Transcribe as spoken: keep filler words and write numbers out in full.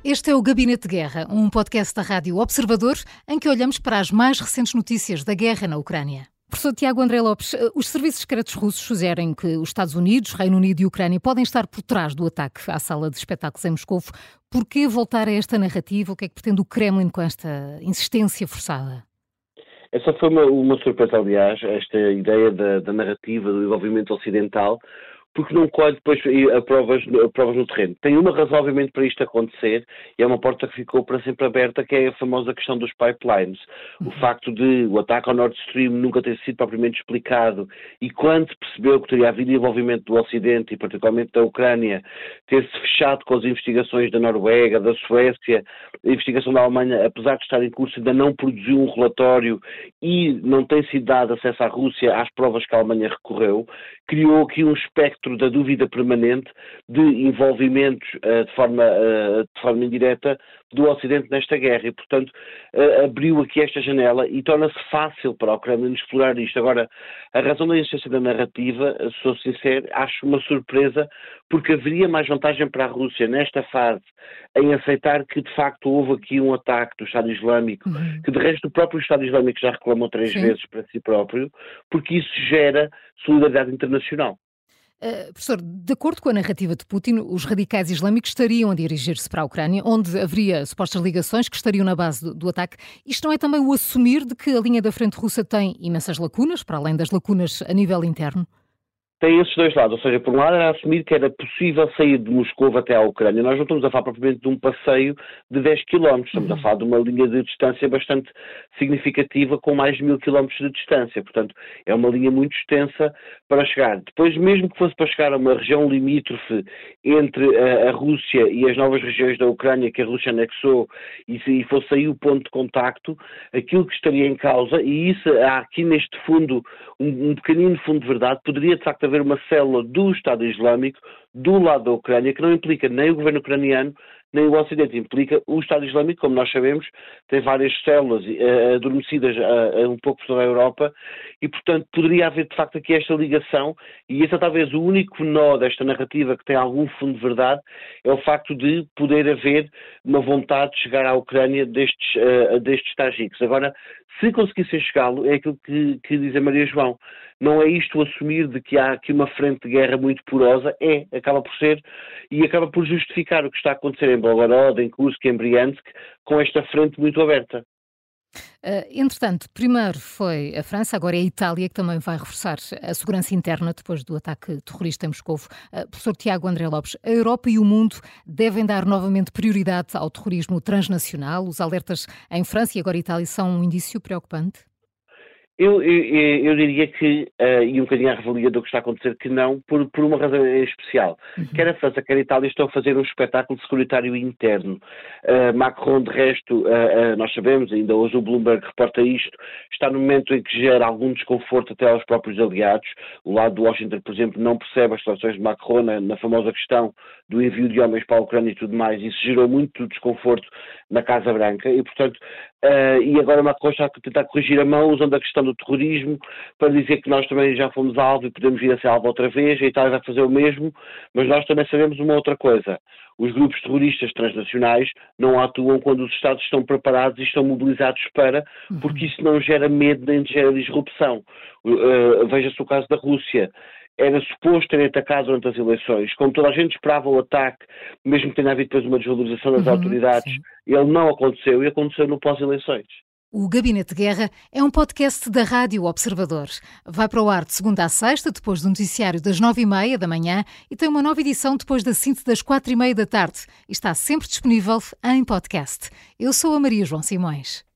Este é o Gabinete de Guerra, um podcast da Rádio Observador, em que olhamos para as mais recentes notícias da guerra na Ucrânia. Professor Tiago André Lopes, os serviços secretos russos sugerem que os Estados Unidos, Reino Unido e Ucrânia podem estar por trás do ataque à sala de espetáculos em Moscovo. Por que voltar a esta narrativa? O que é que pretende o Kremlin com esta insistência forçada? Essa foi uma, uma surpresa, aliás, esta ideia da, da narrativa do envolvimento ocidental, porque não colhe depois a provas, a provas no terreno. Tem uma razão, obviamente, para isto acontecer, e é uma porta que ficou para sempre aberta, que é a famosa questão dos pipelines. O facto de o ataque ao Nord Stream nunca ter sido propriamente explicado, e quando se percebeu que teria havido envolvimento do Ocidente, e particularmente da Ucrânia, ter-se fechado com as investigações da Noruega, da Suécia, a investigação da Alemanha, apesar de estar em curso, ainda não produziu um relatório e não tem sido dado acesso à Rússia às provas que a Alemanha recorreu, criou aqui um espectro da dúvida permanente de envolvimentos uh, de, forma, uh, de forma indireta do Ocidente nesta guerra e, portanto, uh, abriu aqui esta janela e torna-se fácil para o Kremlin explorar isto. Agora, a razão da existência da narrativa, sou sincero, acho uma surpresa, porque haveria mais vantagem para a Rússia nesta fase em aceitar que, de facto, houve aqui um ataque do Estado Islâmico, uhum. que de resto o próprio Estado Islâmico já reclamou três Sim. vezes para si próprio, porque isso gera solidariedade internacional. Uh, professor, de acordo com a narrativa de Putin, os radicais islâmicos estariam a dirigir-se para a Ucrânia, onde haveria supostas ligações que estariam na base do, do ataque. Isto não é também o assumir de que a linha da frente russa tem imensas lacunas, para além das lacunas a nível interno? Tem esses dois lados, ou seja, por um lado era assumir que era possível sair de Moscou até à Ucrânia. Nós não estamos a falar propriamente de um passeio de dez quilómetros, estamos uhum. a falar de uma linha de distância bastante significativa com mais de mil quilómetros de distância, portanto é uma linha muito extensa para chegar. Depois, mesmo que fosse para chegar a uma região limítrofe entre a, a Rússia e as novas regiões da Ucrânia que a Rússia anexou e, se, e fosse aí o ponto de contacto, aquilo que estaria em causa, e isso há aqui neste fundo, um, um pequenino fundo de verdade, poderia de facto haver uma célula do Estado Islâmico do lado da Ucrânia, que não implica nem o governo ucraniano, nem o Ocidente, implica o Estado Islâmico, como nós sabemos, tem várias células uh, adormecidas uh, uh, um pouco por toda a Europa, e portanto poderia haver de facto aqui esta ligação, e esse é talvez o único nó desta narrativa que tem algum fundo de verdade, é o facto de poder haver uma vontade de chegar à Ucrânia destes, uh, destes tajiques. Agora, se conseguissem chegá-lo, é aquilo que, que diz a Maria João. Não é isto assumir de que há aqui uma frente de guerra muito porosa, é, acaba por ser, e acaba por justificar o que está a acontecer em Belgorod, em Kursk, em Briansk, com esta frente muito aberta. Uh, entretanto, primeiro foi a França, agora é a Itália que também vai reforçar a segurança interna depois do ataque terrorista em Moscovo. Uh, professor Tiago André Lopes, a Europa e o mundo devem dar novamente prioridade ao terrorismo transnacional? Os alertas em França e agora Itália são um indício preocupante? Eu, eu, eu diria que, uh, e um bocadinho à revelia do que está a acontecer, que não, por, por uma razão em especial. Uhum. Quer a França, quer a Itália estão a fazer um espetáculo securitário interno. Uh, Macron, de resto, uh, uh, nós sabemos, ainda hoje o Bloomberg reporta isto, está no momento em que gera algum desconforto até aos próprios aliados. O lado de Washington, por exemplo, não percebe as declarações de Macron na, na famosa questão do envio de homens para a Ucrânia e tudo mais. Isso gerou muito desconforto na Casa Branca e, portanto, uh, e agora Macron está a tentar corrigir a mão usando a questão do terrorismo para dizer que nós também já fomos alvo e podemos vir a ser alvo outra vez, a Itália vai fazer o mesmo, mas nós também sabemos uma outra coisa. Os grupos terroristas transnacionais não atuam quando os Estados estão preparados e estão mobilizados para, porque isso não gera medo nem gera disrupção. Uh, veja-se o caso da Rússia. Era suposto terem atacado durante as eleições. Como toda a gente esperava o ataque, mesmo que tenha havido depois uma desvalorização das uhum, autoridades, sim. ele não aconteceu e aconteceu no pós-eleições. O Gabinete de Guerra é um podcast da Rádio Observador. Vai para o ar de segunda a sexta, depois do noticiário das nove e meia da manhã e tem uma nova edição depois da síntese das quatro e meia da tarde. E está sempre disponível em podcast. Eu sou a Maria João Simões.